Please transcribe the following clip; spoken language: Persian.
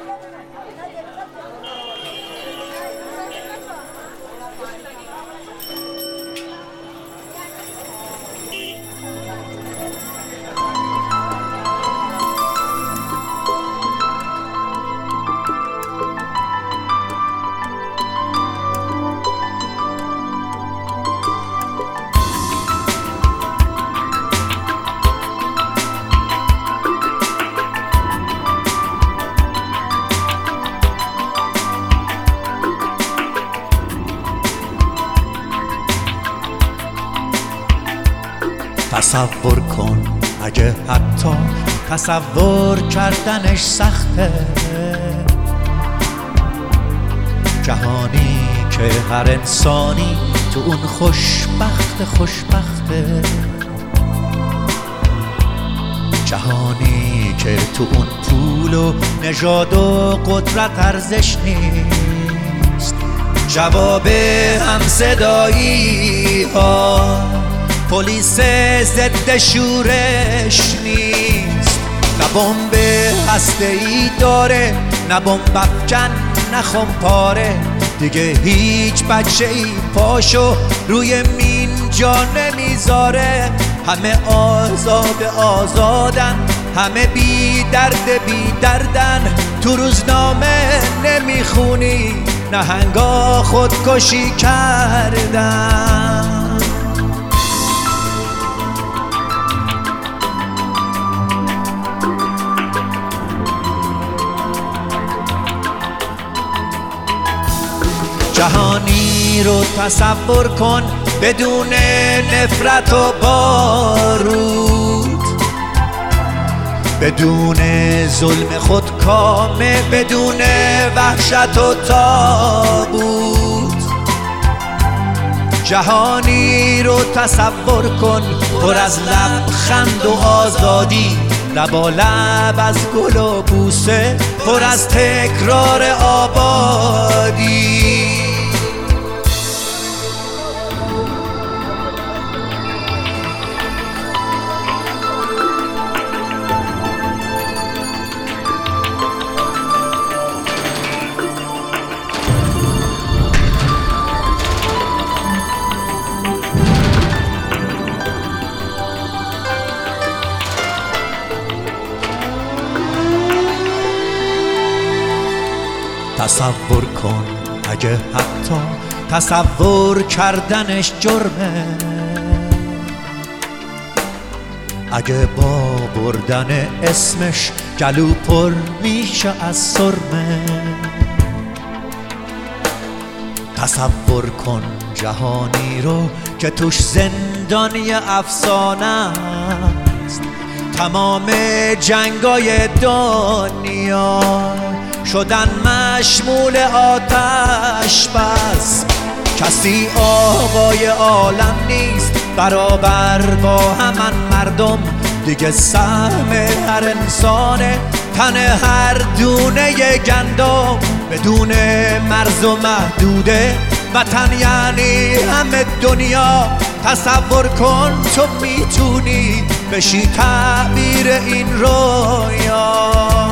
تصور کن اگه حتی تصور کردنش سخته، جهانی که هر انسانی تو اون خوشبخته، جهانی که تو اون پول و نژاد و قدرت ارزش نیست، جواب همصدایی ها پلیس ضد شورش نیست. نه بمب هسته‌ای داره، نه بمب افکن، نه خمپاره، دیگه هیچ بچه‌ای پاشو روی مین جا نمیذاره. همه آزاد آزادن، همه بی درد بی دردن. تو روزنامه نمیخونی نهنگا خودکشی کردن. جهانی رو تصور کن بدون نفرت و بارود، بدون ظلم خودکامه، بدون وحشت و تابوت. جهانی رو تصور کن پر از لبخند و آزادی، لبالب از گل و بوسه، پر از تکرار آبادی. تصور کن اگه حتی تصور کردنش جرمه، اگه با بردن اسمش گلو پر میشه از سرمه. تصور کن جهانی رو که توش زندانی افسانه است، تمام جنگای دنیا شدن مشمول آتش بس. کسی آقای عالم نیست برابر با همان مردم، دیگه سهم هر انسانه تن هر دونه گندم. بدون مرز و محدوده وطن یعنی همه دنیا. تصور کن تو میتونی بشی تعبیر این رویا.